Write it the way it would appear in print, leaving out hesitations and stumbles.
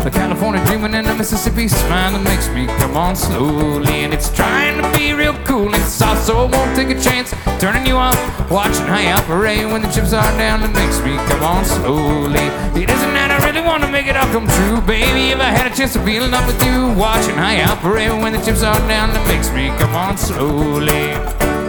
The California dreaming and the Mississippi smile that makes me come on slowly. And it's trying to be real cool. It's also won't take a chance turning you on, watching how you operate when the chips are down. That makes me come on slowly. It isn't that I really want to make it all come true, baby. If I had a chance to feel enough with you, watching how you operate when the chips are down. That makes me come on slowly.